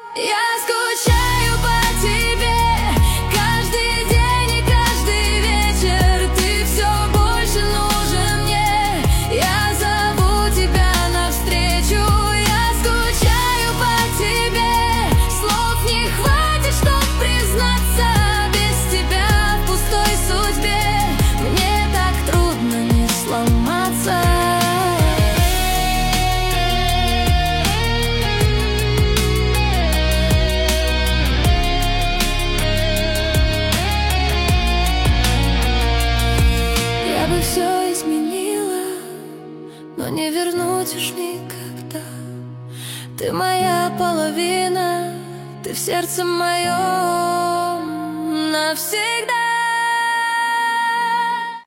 Я скучаю по тебе каждый день и каждый вечер. Ты все больше нужен мне. Я зову тебя навстречу. Я скучаю по тебе. Слов не хватит, чтоб признаться. Без тебя в пустой судьбе мне так трудно не сломаться. Все изменила, но не вернуть уж никогда. Ты моя половина, ты в сердце моем навсегда.